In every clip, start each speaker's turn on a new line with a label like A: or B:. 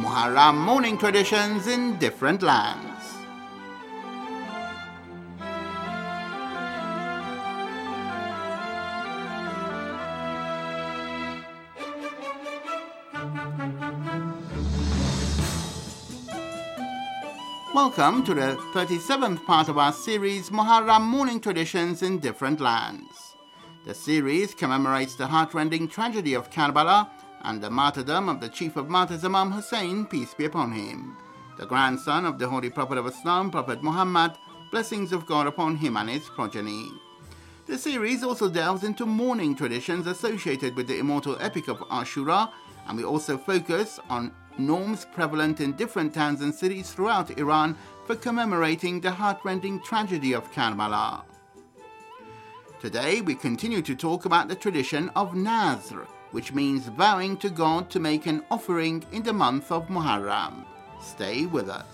A: Muharram mourning traditions in different lands. Welcome to the 37th part of our series, Muharram Mourning Traditions in Different Lands. The series commemorates the heartrending tragedy of Karbala and the martyrdom of the chief of martyrs Imam Hussein, peace be upon him, the grandson of the Holy Prophet of Islam, Prophet Muhammad, blessings of God upon him and his progeny. The series also delves into mourning traditions associated with the immortal epic of Ashura, and we also focus on norms prevalent in different towns and cities throughout Iran for commemorating the heartrending tragedy of Karbala. Today we continue to talk about the tradition of Nazr, which means vowing to God to make an offering in the month of Muharram. Stay with us.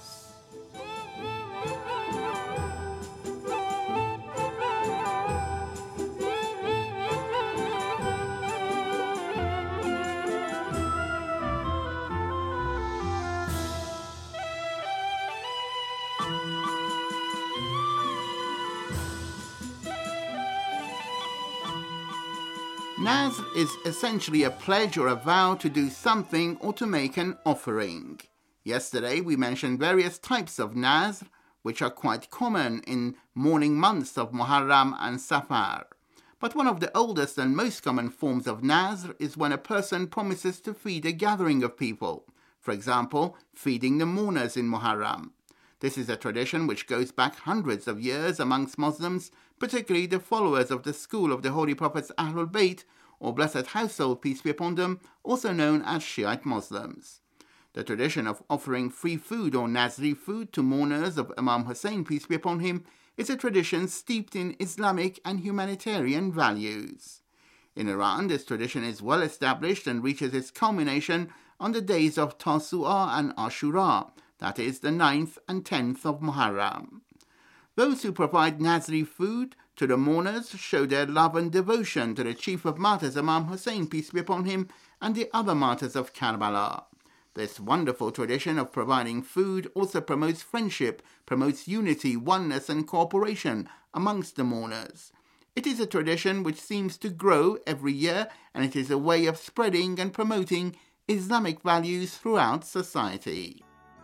A: Nazr is essentially a pledge or a vow to do something or to make an offering. Yesterday we mentioned various types of Nazr, which are quite common in mourning months of Muharram and Safar. But one of the oldest and most common forms of Nazr is when a person promises to feed a gathering of people. For example, feeding the mourners in Muharram. This is a tradition which goes back hundreds of years amongst Muslims, particularly the followers of the school of the Holy Prophets Ahlul Bayt, or Blessed Household, peace be upon them, also known as Shiite Muslims. The tradition of offering free food or Nazri food to mourners of Imam Hussein, peace be upon him, is a tradition steeped in Islamic and humanitarian values. In Iran, this tradition is well established and reaches its culmination on the days of Tasu'a and Ashura, that is, the 9th and 10th of Muharram. Those who provide Nazri food to the mourners show their love and devotion to the chief of martyrs Imam Hussein, peace be upon him, and the other martyrs of Karbala. This wonderful tradition of providing food also promotes friendship, promotes unity, oneness and cooperation amongst the mourners. It is a tradition which seems to grow every year, and it is a way of spreading and promoting Islamic values throughout society.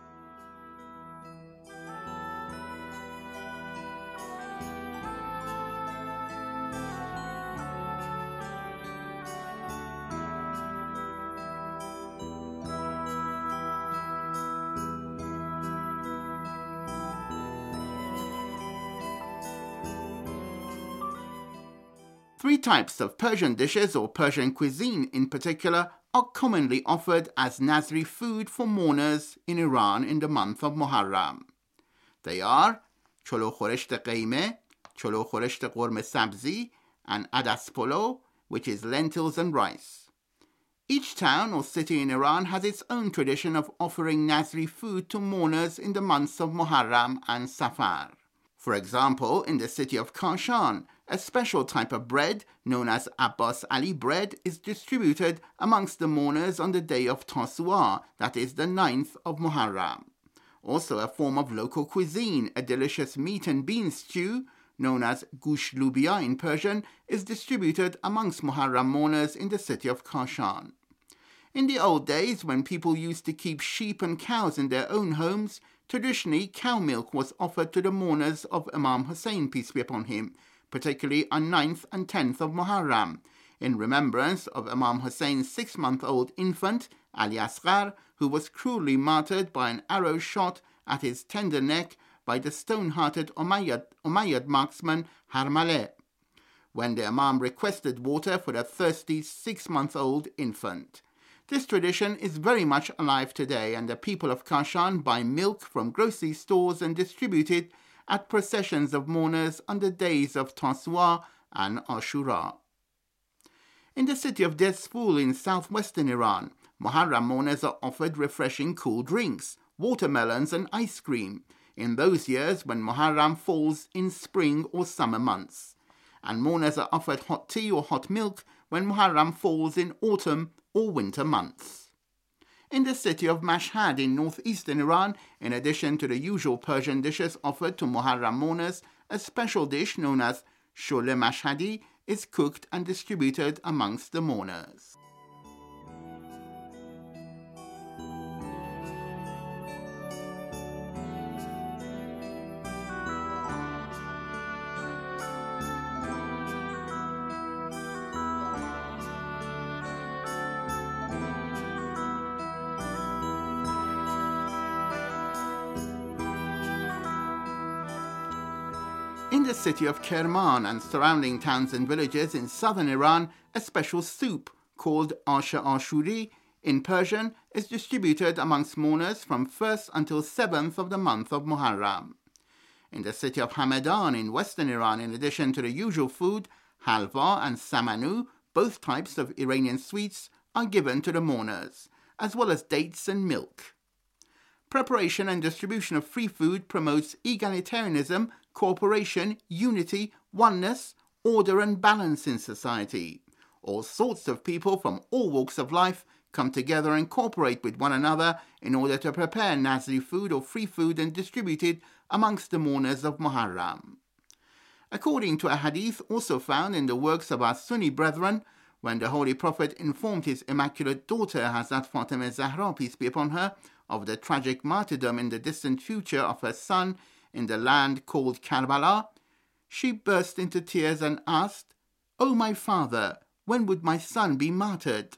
A: Three types of Persian dishes, or Persian cuisine in particular, are commonly offered as Nazri food for mourners in Iran in the month of Muharram. They are cholo khoresht qeime, cholo khoresht qurme sabzi, and adas polo, which is lentils and rice. Each town or city in Iran has its own tradition of offering Nazri food to mourners in the months of Muharram and Safar. For example, in the city of Kashan, a special type of bread, known as Abbas Ali bread, is distributed amongst the mourners on the day of Tasu'a, that is the 9th of Muharram. Also a form of local cuisine, a delicious meat and bean stew, known as gush lubia in Persian, is distributed amongst Muharram mourners in the city of Kashan. In the old days, when people used to keep sheep and cows in their own homes, traditionally cow milk was offered to the mourners of Imam Hussein, peace be upon him, particularly on 9th and 10th of Muharram, in remembrance of Imam Hussein's 6-month-old infant, Ali Asghar, who was cruelly martyred by an arrow shot at his tender neck by the stone-hearted Umayyad marksman Harmaleh, when the Imam requested water for the thirsty 6-month-old infant. This tradition is very much alive today, and the people of Kashan buy milk from grocery stores and distribute it at processions of mourners on the days of Tasu'a and Ashura. In the city of Dezful in southwestern Iran, Muharram mourners are offered refreshing cool drinks, watermelons and ice cream, in those years when Muharram falls in spring or summer months. And mourners are offered hot tea or hot milk when Muharram falls in autumn or winter months. In the city of Mashhad in northeastern Iran, in addition to the usual Persian dishes offered to Muharram mourners, a special dish known as Shole Mashhadi is cooked and distributed amongst the mourners. In the city of Kerman and surrounding towns and villages in southern Iran, a special soup called Asha Ashuri in Persian is distributed amongst mourners from 1st until 7th of the month of Muharram. In the city of Hamadan in western Iran, in addition to the usual food, halva and samanu, both types of Iranian sweets, are given to the mourners, as well as dates and milk. Preparation and distribution of free food promotes egalitarianism, cooperation, unity, oneness, order and balance in society. All sorts of people from all walks of life come together and cooperate with one another in order to prepare Nazri food or free food and distribute it amongst the mourners of Muharram. According to a hadith also found in the works of our Sunni brethren, when the Holy Prophet informed his immaculate daughter Hazrat Fatima Zahra, peace be upon her, of the tragic martyrdom in the distant future of her son in the land called Karbala, she burst into tears and asked, "O my father, when would my son be martyred?"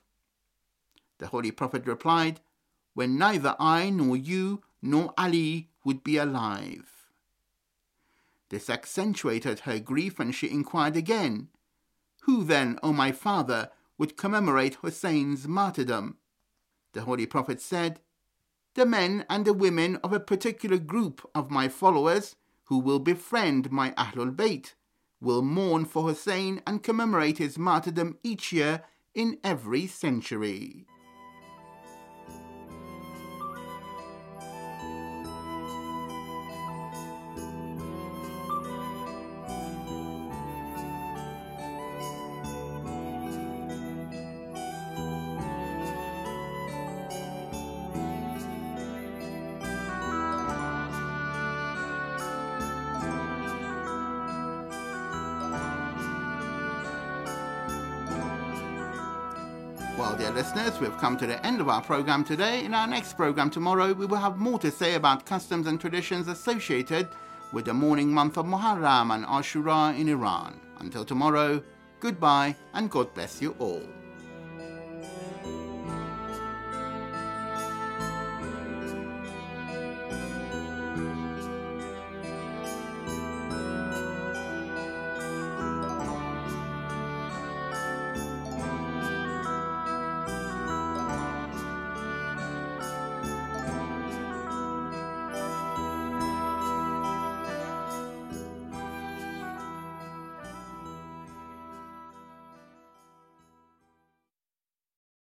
A: The Holy Prophet replied, "When neither I nor you nor Ali would be alive." This accentuated her grief, and she inquired again, "Who then, O my father, would commemorate Hussein's martyrdom?" The Holy Prophet said, "The men and the women of a particular group of my followers who will befriend my Ahlul Bayt will mourn for Hussein and commemorate his martyrdom each year in every century." Well, dear listeners, we've come to the end of our program today. In our next program tomorrow, we will have more to say about customs and traditions associated with the mourning month of Muharram and Ashura in Iran. Until tomorrow, goodbye and God bless you all.